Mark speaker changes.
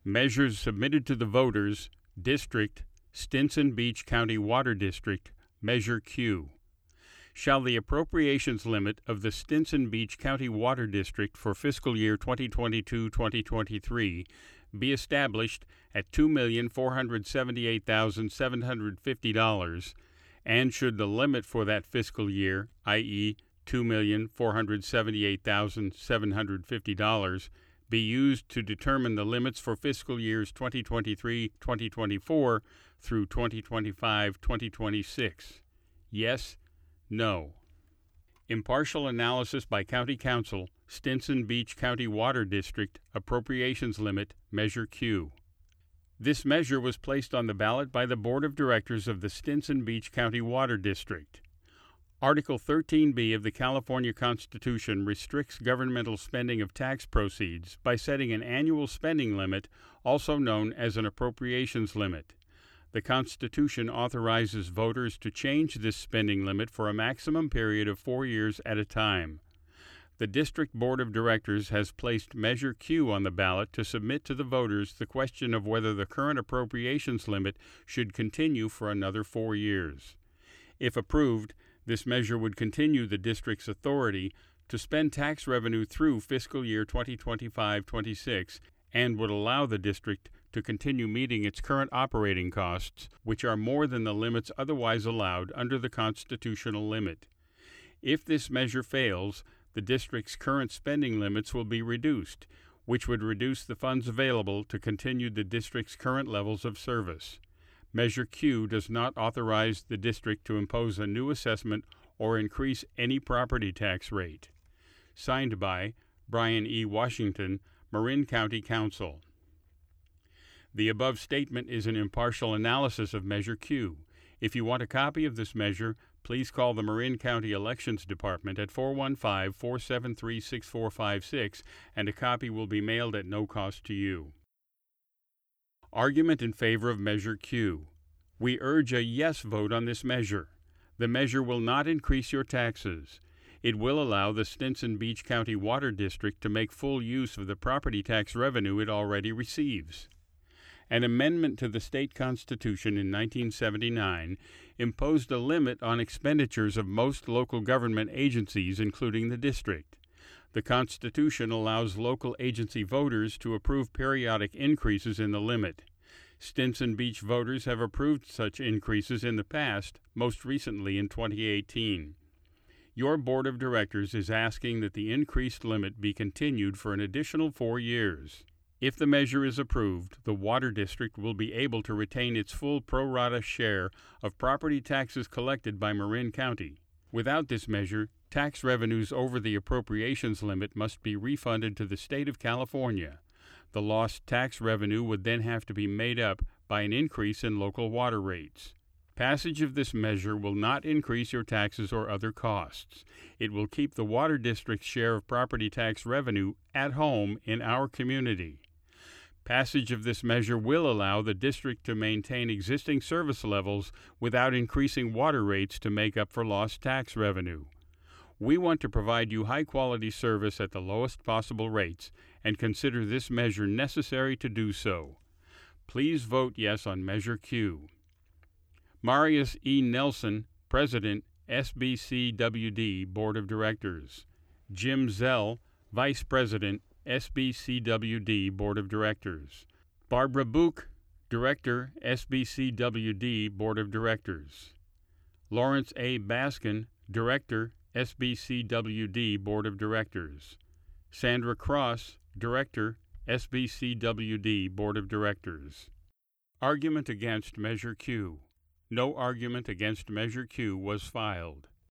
Speaker 1: Measures submitted to the voters, District, Stinson Beach County Water District, Measure Q. Shall the appropriations limit of the Stinson Beach County Water District for fiscal year 2022-2023 be established at $2,478,750, and should the limit for that fiscal year, i.e., $2,478,750, be used to determine the limits for fiscal years 2023-2024 through 2025-2026? Yes, no. Impartial analysis by County Council, Stinson Beach County Water District, Appropriations Limit, Measure Q. This measure was placed on the ballot by the Board of Directors of the Stinson Beach County Water District. Article 13b of the California Constitution restricts governmental spending of tax proceeds by setting an annual spending limit, also known as an appropriations limit. The Constitution authorizes voters to change this spending limit for a maximum period of 4 years at a time. The District Board of Directors has placed Measure Q on the ballot to submit to the voters the question of whether the current appropriations limit should continue for another 4 years. If approved, this measure would continue the district's authority to spend tax revenue through fiscal year 2025-26 and would allow the district to continue meeting its current operating costs, which are more than the limits otherwise allowed under the constitutional limit. If this measure fails, the district's current spending limits will be reduced, which would reduce the funds available to continue the district's current levels of service. Measure Q does not authorize the district to impose a new assessment or increase any property tax rate. Signed by Brian E. Washington, Marin County Council. The above statement is an impartial analysis of Measure Q. If you want a copy of this measure, please call the Marin County Elections Department at 415-473-6456, and a copy will be mailed at no cost to you. Argument in favor of Measure Q. We urge a yes vote on this measure. The measure will not increase your taxes. It will allow the Stinson Beach County Water District to make full use of the property tax revenue it already receives. An amendment to the state constitution in 1979 imposed a limit on expenditures of most local government agencies, including the district. The Constitution allows local agency voters to approve periodic increases in the limit. Stinson Beach voters have approved such increases in the past, most recently in 2018. Your Board of Directors is asking that the increased limit be continued for an additional 4 years. If the measure is approved, the Water District will be able to retain its full pro rata share of property taxes collected by Marin County. Without this measure, tax revenues over the appropriations limit must be refunded to the state of California. The lost tax revenue would then have to be made up by an increase in local water rates. Passage of this measure will not increase your taxes or other costs. It will keep the Water District's share of property tax revenue at home in our community. Passage of this measure will allow the district to maintain existing service levels without increasing water rates to make up for lost tax revenue. We want to provide you high-quality service at the lowest possible rates and consider this measure necessary to do so. Please vote yes on Measure Q. Marius E. Nelson, President, SBCWD Board of Directors. Jim Zell, Vice President, SBCWD Board of Directors. Barbara Book, Director, SBCWD Board of Directors. Lawrence A. Baskin, Director, SBCWD Board of Directors. Sandra Cross, Director, SBCWD Board of Directors. Argument against Measure Q. No argument against Measure Q was filed.